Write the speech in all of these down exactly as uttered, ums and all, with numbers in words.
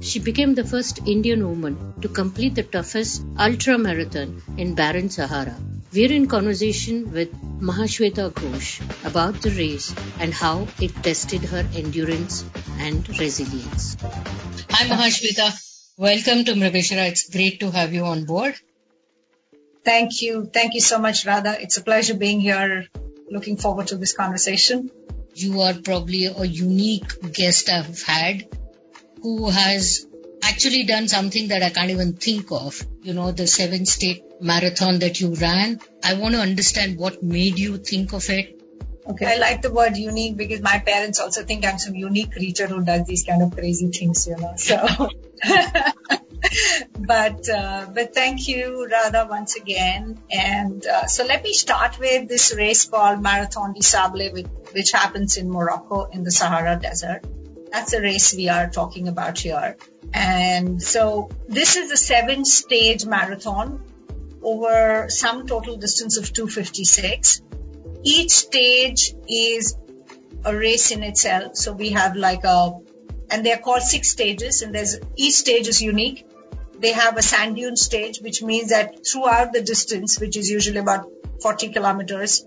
she became the first Indian woman to complete the toughest ultra marathon in barren Sahara. We're in conversation with Mahashweta Ghosh about the race and how it tested her endurance and resilience. Hi Mahashweta, welcome to Mrigashara. It's great to have you on board. Thank you. Thank you so much, Radha. It's a pleasure being here. Looking forward to this conversation. You are probably a unique guest I've had who has actually done something that I can't even think of. You know, the seven state marathon that you ran. I want to understand what made you think of it. Okay. I like the word unique because my parents also think I'm some unique creature who does these kind of crazy things, you know. So, but, uh, but thank you, Radha, once again. And, uh, so let me start with this race called Marathon des Sables, which happens in Morocco in the Sahara Desert. That's the race we are talking about here. And so this is a seven stage marathon over some total distance of two fifty-six. Each stage is a race in itself. So we have like a, and they're called six stages, and there's, each stage is unique. They have a sand dune stage, which means that throughout the distance, which is usually about forty kilometers,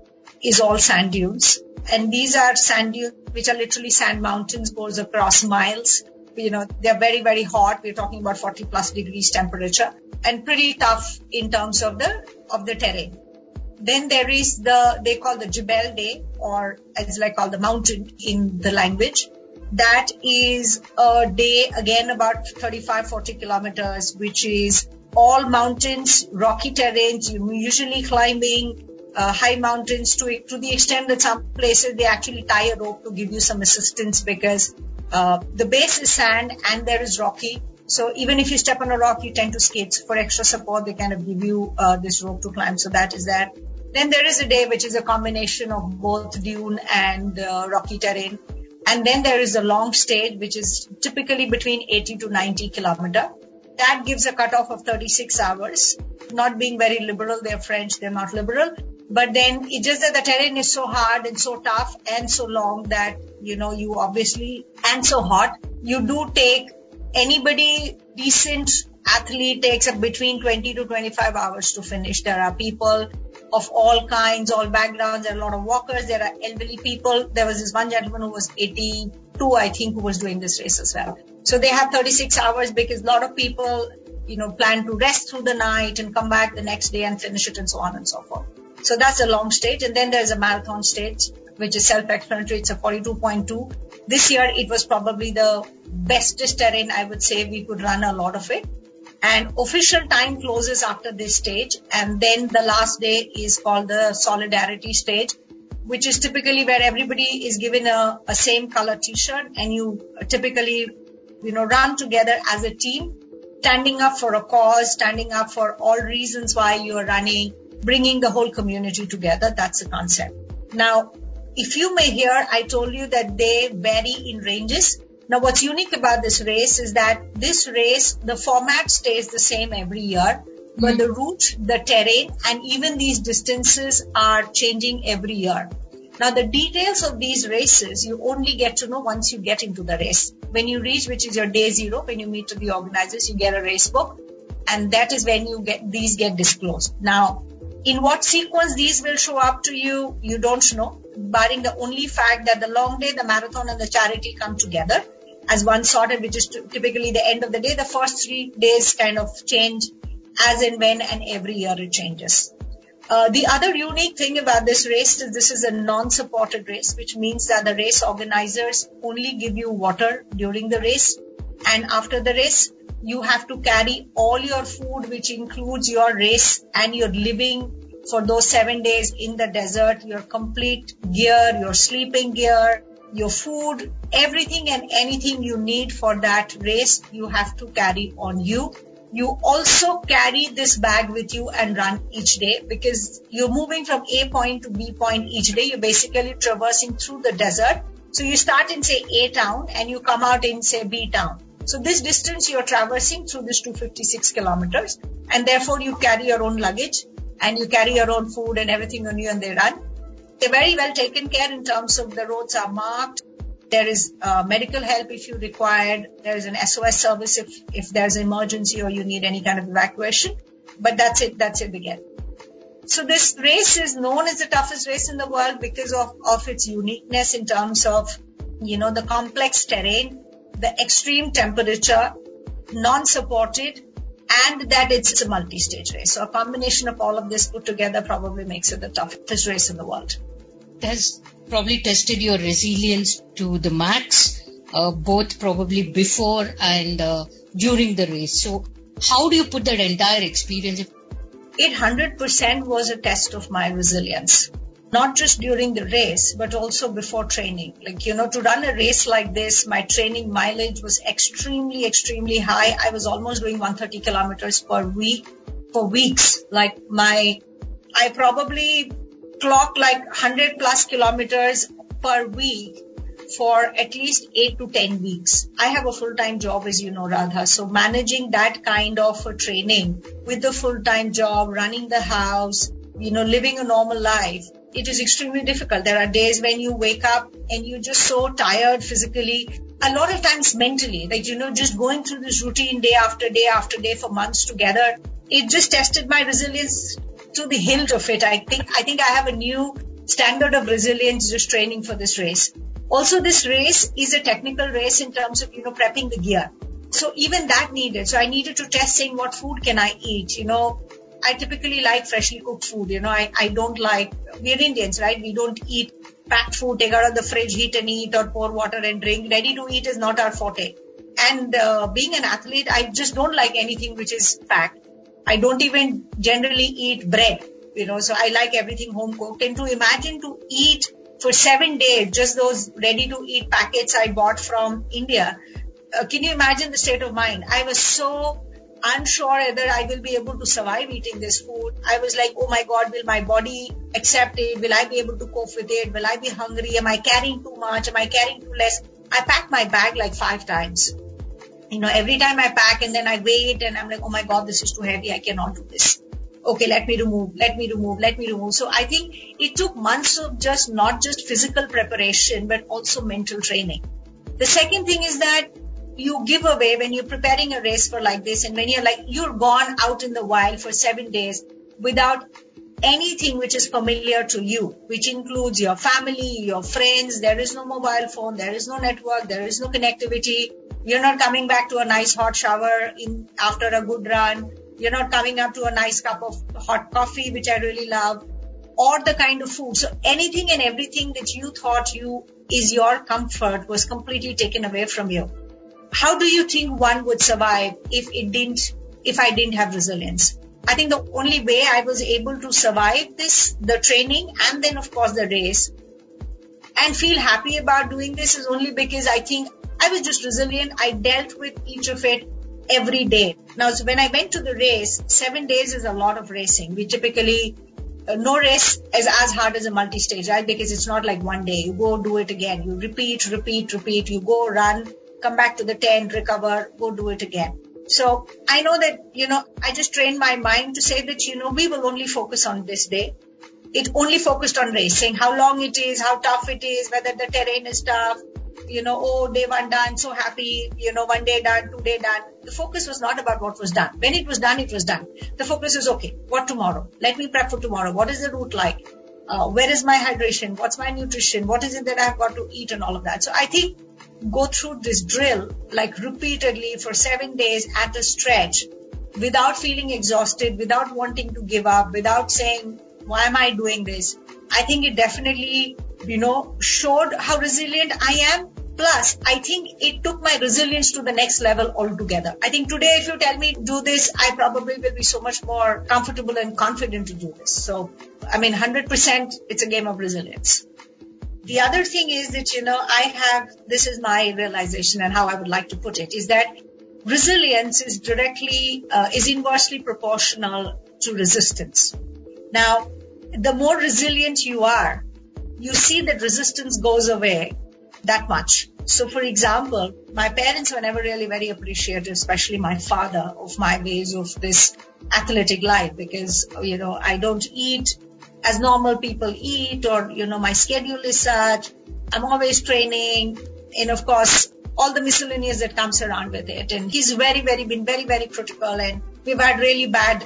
is all sand dunes. And these are sand dunes, which are literally sand mountains, goes across miles. You know, they're very, very hot. We're talking about forty plus degrees temperature and pretty tough in terms of the, of the terrain. Then there is the, they call the Jebel Day, or as like called the mountain in the language. That is a day, again, about thirty-five, forty kilometers, which is all mountains, rocky terrains, usually climbing uh, high mountains to, to the extent that some places they actually tie a rope to give you some assistance because uh, the base is sand and there is rocky. So even if you step on a rock, you tend to skate. So for extra support, they kind of give you uh, this rope to climb. So that is that. Then there is a day which is a combination of both dune and uh, rocky terrain. And then there is a long stage, which is typically between eighty to ninety kilometer. That gives a cutoff of thirty-six hours. Not being very liberal, they're French, they're not liberal. But then it's just that the terrain is so hard and so tough and so long that, you know, you obviously, and so hot, you do take anybody decent athlete takes up between twenty to twenty-five hours to finish. There are people of all kinds, all backgrounds. There are a lot of walkers. There are elderly people. There was this one gentleman who was eighty-two, I think, who was doing this race as well. So they have thirty-six hours because a lot of people, you know, plan to rest through the night and come back the next day and finish it and so on and so forth. So that's a long stage. And then there's a marathon stage, which is self-explanatory. It's a forty-two point two. This year, it was probably the bestest terrain, I would say. We could run a lot of it. And official time closes after this stage. And then the last day is called the solidarity stage, which is typically where everybody is given a, a same color t-shirt and you typically, you know, run together as a team, standing up for a cause, standing up for all reasons why you're running, bringing the whole community together. That's the concept. Now, if you may hear, I told you that they vary in ranges. Now, what's unique about this race is that this race, the format stays the same every year, but mm-hmm. the route, the terrain, and even these distances are changing every year. Now, the details of these races, you only get to know once you get into the race. When you reach, which is your day zero, when you meet to the organizers, you get a race book, and that is when you get these get disclosed. Now, in what sequence these will show up to you, you don't know, barring the only fact that the long day, the marathon, and the charity come together as one sorted, which is typically the end of the day. The first three days kind of change as and when, and every year it changes. Uh, the other unique thing about this race is this is a non-supported race, which means that the race organizers only give you water during the race. And after the race, you have to carry all your food, which includes your race and your living for those seven days in the desert, your complete gear, your sleeping gear, your food, everything and anything you need for that race, you have to carry on you. You also carry this bag with you and run each day because you're moving from A point to B point each day. You're basically traversing through the desert. So you start in, say, A town and you come out in, say, B town. So this distance you're traversing through this two hundred fifty-six kilometers, and therefore you carry your own luggage and you carry your own food and everything on you, and they run. They're very well taken care in terms of the roads are marked. There is uh, medical help if you require. There is an S O S service if, if there's an emergency or you need any kind of evacuation. But that's it. That's it again. So this race is known as the toughest race in the world because of, of its uniqueness in terms of, you know, the complex terrain, the extreme temperature, non-supported, and that it's a multi-stage race. So a combination of all of this put together probably makes it the toughest race in the world. It has probably tested your resilience to the max, uh, both probably before and uh, during the race. So how do you put that entire experience? It one hundred percent was a test of my resilience, not just during the race, but also before training. Like, you know, to run a race like this, my training mileage was extremely, extremely high. I was almost doing one hundred thirty kilometers per week for weeks. Like my, I probably clocked like one hundred plus kilometers per week for at least eight to ten weeks. I have a full-time job, as you know, Radha. So managing that kind of a training with a full-time job, running the house, you know, living a normal life, it is extremely difficult. There are days when you wake up and you're just so tired physically, a lot of times mentally, like, you know, just going through this routine day after day after day for months together. It just tested my resilience to the hilt of it. I think, I think I have a new standard of resilience just training for this race. Also, this race is a technical race in terms of, you know, prepping the gear. So even that needed. So I needed to test saying what food can I eat? You know, I typically like freshly cooked food. You know, I, I don't like, we're Indians, right? We don't eat packed food, take out of the fridge, heat and eat or pour water and drink. Ready to eat is not our forte. And uh, being an athlete, I just don't like anything which is packed. I don't even generally eat bread, you know, so I like everything home cooked. And to imagine to eat for seven days, just those ready to eat packets I bought from India. Uh, can you imagine the state of mind? I was so unsure whether I will be able to survive eating this food. I was like, oh my God, will my body accept it? Will I be able to cope with it? Will I be hungry? Am I carrying too much? Am I carrying too less? I packed my bag like five times. You know, every time I pack and then I wait and I'm like, oh my God, this is too heavy. I cannot do this. Okay, let me remove, let me remove, let me remove. So I think it took months of just not just physical preparation, but also mental training. The second thing is that you give away when you're preparing a race for like this and when you're like, you're gone out in the wild for seven days without anything which is familiar to you, which includes your family, your friends. There is no mobile phone. There is no network. There is no connectivity. You're not coming back to a nice hot shower in after a good run. You're not coming up to a nice cup of hot coffee, which I really love, or the kind of food. So anything and everything that you thought you is your comfort was completely taken away from you. How do you think one would survive if it didn't, if I didn't have resilience? I think the only way I was able to survive this, the training and then of course the race and feel happy about doing this is only because I think I was just resilient. I dealt with each of it every day. Now, so when I went to the race, seven days is a lot of racing. We typically, uh, no race is as hard as a multi-stage, right? Because it's not like one day. You go do it again. You repeat, repeat, repeat. You go run, come back to the tent, recover, go do it again. So I know that, you know, I just trained my mind to say that, you know, we will only focus on this day. It only focused on racing, how long it is, how tough it is, whether the terrain is tough. You know, oh, day one done, so happy, you know, one day done, two day done. The focus was not about what was done. When it was done, it was done. The focus was, okay, what tomorrow? Let me prep for tomorrow. What is the route like? Uh, where is my hydration? What's my nutrition? What is it that I've got to eat and all of that? So I think go through this drill, like repeatedly for seven days at a stretch without feeling exhausted, without wanting to give up, without saying, why am I doing this? I think it definitely, you know, showed how resilient I am. Plus, I think it took my resilience to the next level altogether. I think today, if you tell me to do this, I probably will be so much more comfortable and confident to do this. So, I mean, one hundred percent, it's a game of resilience. The other thing is that, you know, I have, this is my realization and how I would like to put it, is that resilience is directly, uh, is inversely proportional to resistance. Now, the more resilient you are, you see that resistance goes away that much. So, for example, my parents were never really very appreciative, especially my father, of my ways of this athletic life because, you know, I don't eat as normal people eat or, you know, my schedule is such. I'm always training. and of course, all the miscellaneous that comes around with it. And he's very, very, been very, very critical. And we've had really bad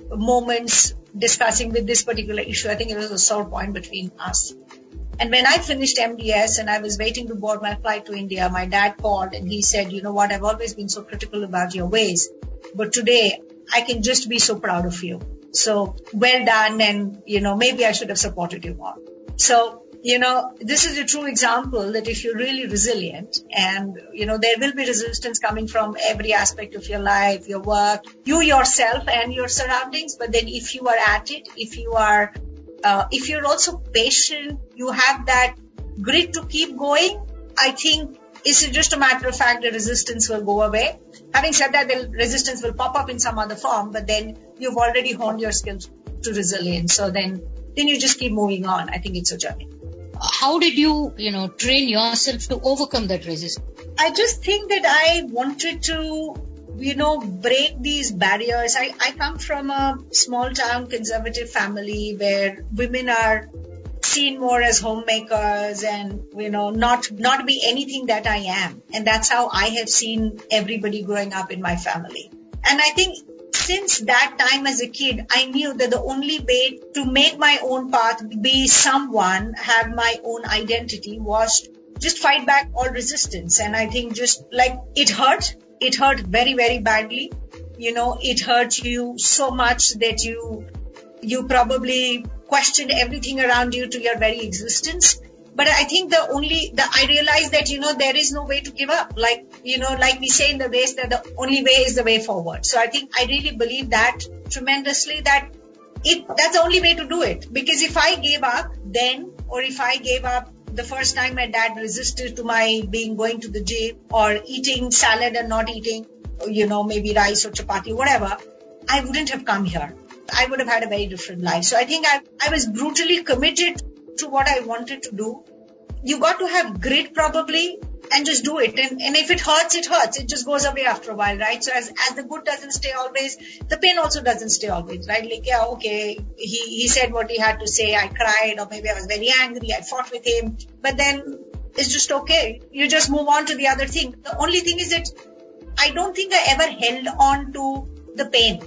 moments discussing with this particular issue. I think it was a sore point between us. And when I finished M D S and I was waiting to board my flight to India, my dad called and he said, you know what, I've always been so critical about your ways, but today I can just be so proud of you. So well done. And, you know, maybe I should have supported you more. So, you know, this is a true example that if you're really resilient and, you know, there will be resistance coming from every aspect of your life, your work, you yourself and your surroundings. But then if you are at it, if you are, uh, if you're also patient, you have that grit to keep going, I think it's just a matter of fact the resistance will go away. Having said that, the resistance will pop up in some other form, but then you've already honed your skills to resilience. So then, then you just keep moving on. I think it's a journey. How did you, you know, train yourself to overcome that resistance? I just think that I wanted to, you know, break these barriers. I, I come from a small town conservative family where women are seen more as homemakers and, you know, not, not be anything that I am. And that's how I have seen everybody growing up in my family. And I think since that time as a kid, I knew that the only way to make my own path, be someone, have my own identity, was just fight back all resistance. And I think just like it hurt, it hurt very, very badly. You know, it hurt you so much that you, you probably questioned everything around you to your very existence. But I think the only, the, I realized that, you know, there is no way to give up. Like, you know, like we say in the race that the only way is the way forward. So I think I really believe that tremendously, that it, that's the only way to do it. Because if I gave up then, or if I gave up the first time my dad resisted to my being going to the gym or eating salad and not eating, you know, maybe rice or chapati, whatever, I wouldn't have come here. I would have had a very different life. So I think I, I was brutally committed to what I wanted to do. You got to have grit probably and just do it. And, and if it hurts, it hurts. It just goes away after a while, right? So as, as the good doesn't stay always, the pain also doesn't stay always, right? Like, yeah, okay, he, he said what he had to say. I cried, or maybe I was very angry. I fought with him. But then it's just okay. You just move on to the other thing. The only thing is that I don't think I ever held on to the pain.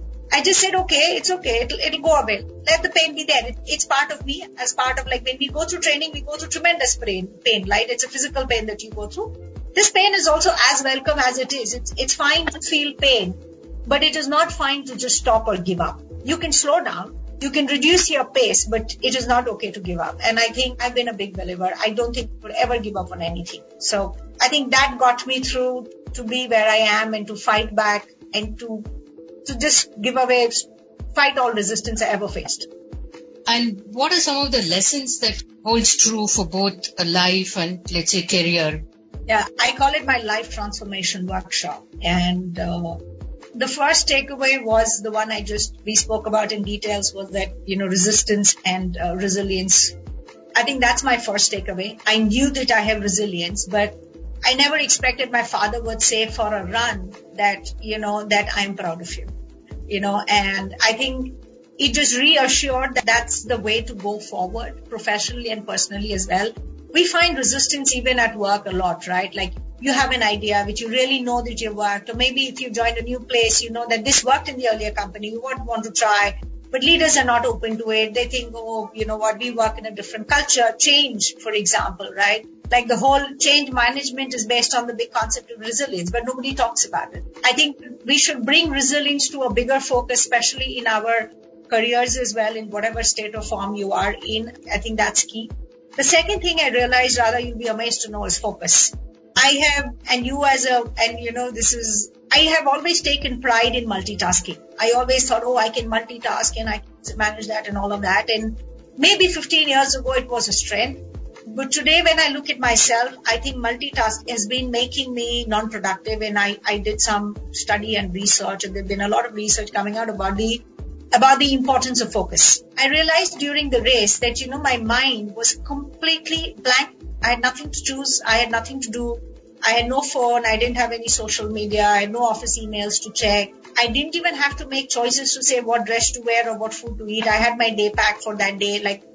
I just said, okay, it's okay. It'll, it'll go away. Let the pain be there. It, it's part of me, as part of, like, when we go through training, we go through tremendous pain, pain, right? It's a physical pain that you go through. This pain is also as welcome as it is. It's, it's fine to feel pain, but it is not fine to just stop or give up. You can slow down. You can reduce your pace, but it is not okay to give up. And I think I've been a big believer. I don't think I would ever give up on anything. So I think that got me through to be where I am and to fight back and to to just give away, fight all resistance I ever faced. And what are some of the lessons that holds true for both a life and, let's say, career? Yeah, I call it my life transformation workshop. And uh, the first takeaway was the one I just, we spoke about in details, was that, you know, resistance and uh, resilience. I think that's my first takeaway. I knew that I have resilience, but I never expected my father would say for a run that, you know, that I'm proud of you, you know, and I think it just reassured that that's the way to go forward professionally and personally as well. We find resistance even at work a lot, right? Like you have an idea which you really know that you worked, or maybe if you joined a new place, you know that this worked in the earlier company, you would want to try, but leaders are not open to it. They think, oh, you know what, we work in a different culture. Change, for example, right? Like the whole change management is based on the big concept of resilience, but nobody talks about it. I think we should bring resilience to a bigger focus, especially in our careers as well, in whatever state or form you are in. I think that's key. The second thing I realized, rather, you'll be amazed to know, is focus. I have, and you as a, and you know, this is, I have always taken pride in multitasking. I always thought, oh, I can multitask and I can manage that and all of that. And maybe fifteen years ago, it was a strength. But today, when I look at myself, I think multitask has been making me non-productive. And I, I did some study and research, and there's been a lot of research coming out about the about the importance of focus. I realized during the race that, you know, my mind was completely blank. I had nothing to choose. I had nothing to do. I had no phone. I didn't have any social media. I had no office emails to check. I didn't even have to make choices to say what dress to wear or what food to eat. I had my day packed for that day. Like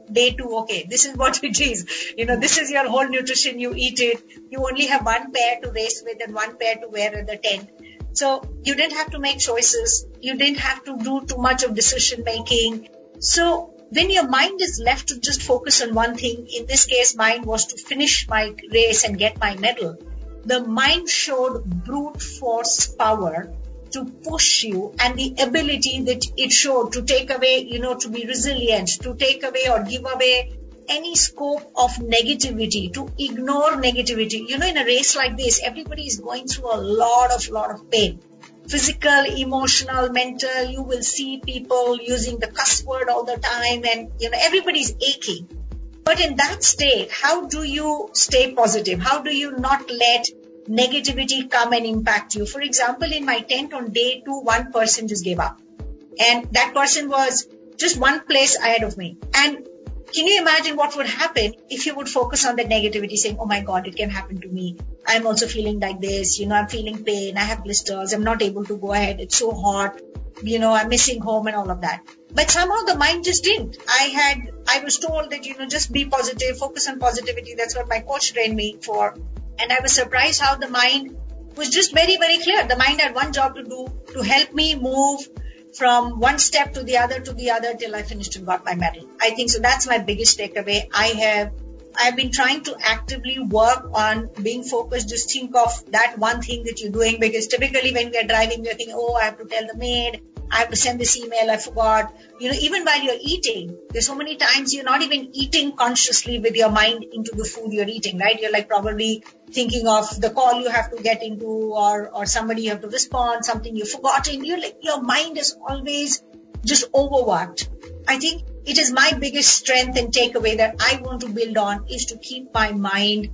day two, okay, this is what it is. You know, this is your whole nutrition. You eat it. You only have one pair to race with and one pair to wear at the tent. So you didn't have to make choices. You didn't have to do too much of decision making. So when your mind is left to just focus on one thing, in this case, mine was to finish my race and get my medal. The mind showed brute force power to push you, and the ability that it showed to take away, you know, to be resilient, to take away or give away any scope of negativity, to ignore negativity. You know, in a race like this, everybody is going through a lot of, lot of pain. Physical, emotional, mental. You will see people using the cuss word all the time, and, you know, everybody's aching. But in that state, how do you stay positive? How do you not let negativity come and impact you? For example, in my tent on day two, one person just gave up. And that person was just one place ahead of me. And can you imagine what would happen if you would focus on the negativity, saying, oh my God, it can happen to me. I'm also feeling like this. You know, I'm feeling pain. I have blisters. I'm not able to go ahead. It's so hot. You know, I'm missing home and all of that. But somehow the mind just didn't. I had, I was told that, you know, just be positive, focus on positivity. That's what my coach trained me for. And I was surprised how the mind was just very, very clear. The mind had one job to do, to help me move from one step to the other to the other till I finished and got my medal. I think so. That's my biggest takeaway. I have, I've been trying to actively work on being focused. Just think of that one thing that you're doing, because typically when we are driving, we're thinking, oh, I have to tell the maid, I have to send this email, I forgot. You know, even while you're eating, there's so many times you're not even eating consciously with your mind into the food you're eating, right? You're like probably thinking of the call you have to get into, or, or somebody you have to respond, something you've forgotten. You're like, your mind is always just overworked. I think it is my biggest strength and takeaway that I want to build on, is to keep my mind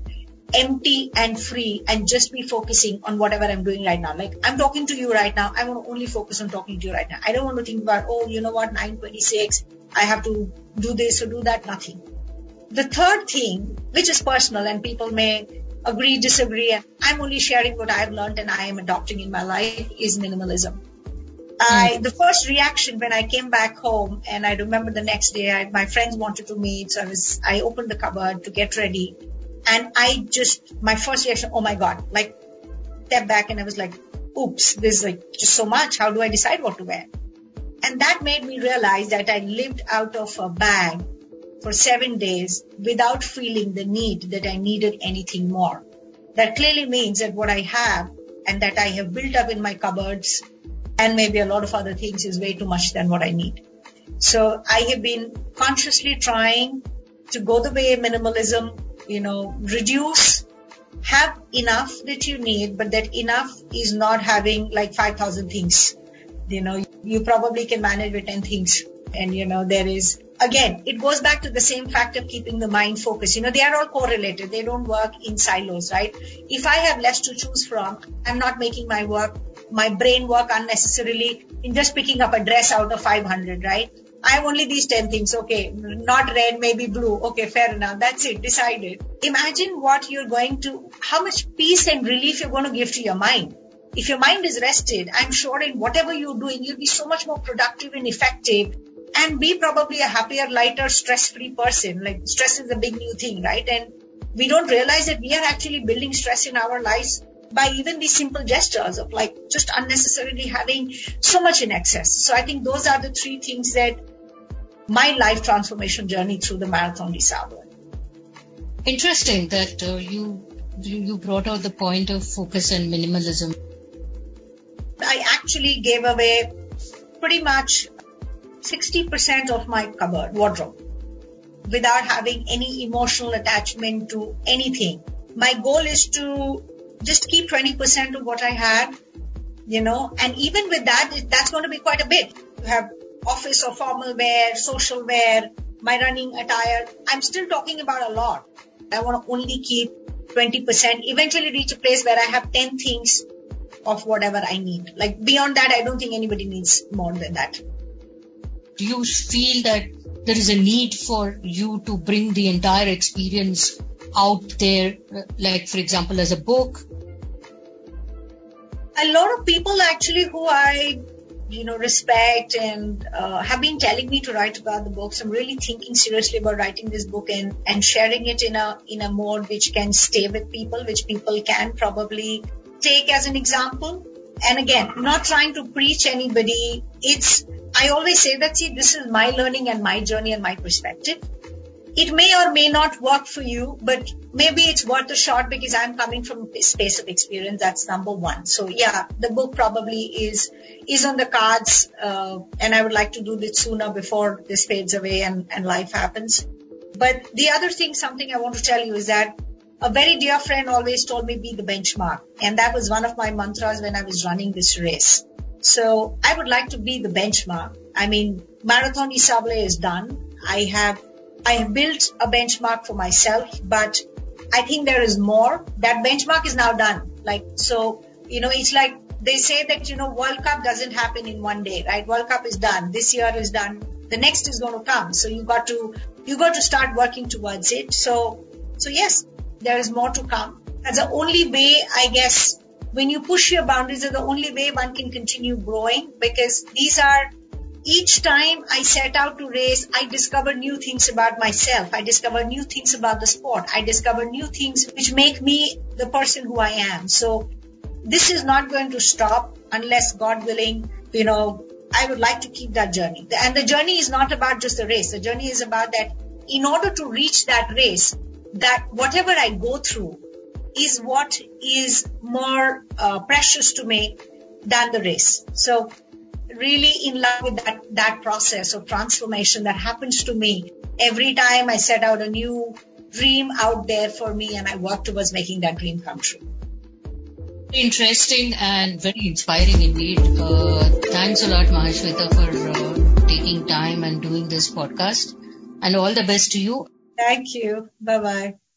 empty and free and just be focusing on whatever I'm doing right now. Like I'm talking to you right now. I want to only focus on talking to you right now. I don't want to think about, oh, you know what, nine twenty-six, I have to do this or do that. Nothing. The third thing, which is personal and people may agree, disagree, and I'm only sharing what I've learned and I am adopting in my life, is minimalism. I, the first reaction when I came back home, and I remember the next day, I, my friends wanted to meet, so I was, I opened the cupboard to get ready. And I just, my first reaction, oh my God, like step back and I was like, oops, there's like just so much. How do I decide what to wear? And that made me realize that I lived out of a bag for seven days without feeling the need that I needed anything more. That clearly means that what I have and that I have built up in my cupboards and maybe a lot of other things is way too much than what I need. So I have been consciously trying to go the way of minimalism, you know, reduce, have enough that you need, but that enough is not having like five thousand things. You know, you probably can manage with ten things. And, you know, there is, again, it goes back to the same fact of keeping the mind focused. You know, they are all correlated. They don't work in silos, right? If I have less to choose from, I'm not making my work, my brain work unnecessarily in just picking up a dress out of five hundred, right? I have only these ten things. Okay, not red, maybe blue. Okay, fair enough. That's it. Decided. Imagine what you're going to, how much peace and relief you're going to give to your mind. If your mind is rested, I'm sure in whatever you're doing, you'll be so much more productive and effective and be probably a happier, lighter, stress-free person. Like stress is a big new thing, right? And we don't realize that we are actually building stress in our lives by even these simple gestures of like just unnecessarily having so much in excess. So I think those are the three things that my life transformation journey through the Marathon des Sables. Interesting that uh, you you brought out the point of focus and minimalism. I actually gave away pretty much sixty percent of my cupboard wardrobe without having any emotional attachment to anything. My goal is to just keep twenty percent of what I had, you know, and even with that, that's going to be quite a bit. You have office or formal wear, social wear, my running attire. I'm still talking about a lot. I want to only keep twenty percent, eventually reach a place where I have ten things of whatever I need. Like beyond that, I don't think anybody needs more than that. Do you feel that there is a need for you to bring the entire experience out there, like for example, as a book? A lot of people actually who I you know, respect and uh, have been telling me to write about the books. I'm really thinking seriously about writing this book and, and sharing it in a in a mode which can stay with people, which people can probably take as an example. And again, not trying to preach anybody. It's, I always say that, see, this is my learning and my journey and my perspective. It may or may not work for you, but maybe it's worth a shot because I'm coming from a space of experience. That's number one. So yeah, the book probably is is on the cards, uh, and I would like to do this sooner before this fades away and, and life happens. But the other thing, something I want to tell you is that a very dear friend always told me be the benchmark. And that was one of my mantras when I was running this race. So I would like to be the benchmark. I mean, Marathon des Sables is done. I have I have built a benchmark for myself, but I think there is more. That benchmark is now done. Like, so, you know, it's like they say that, you know, World Cup doesn't happen in one day, right? World Cup is done. This year is done. The next is going to come. So you got to, you got to start working towards it. So, so yes, there is more to come. That's the only way, I guess, when you push your boundaries, is the only way one can continue growing, because these are, each time I set out to race, I discover new things about myself. I discover new things about the sport. I discover new things which make me the person who I am. So this is not going to stop unless, God willing, you know, I would like to keep that journey. And the journey is not about just the race. The journey is about that in order to reach that race, that whatever I go through is what is more uh, precious to me than the race. So really in love with that, that process of transformation that happens to me every time I set out a new dream out there for me and I work towards making that dream come true. Interesting and very inspiring indeed. Uh, thanks a lot, Mahashweta, for uh, taking time and doing this podcast. And all the best to you. Thank you. Bye-bye.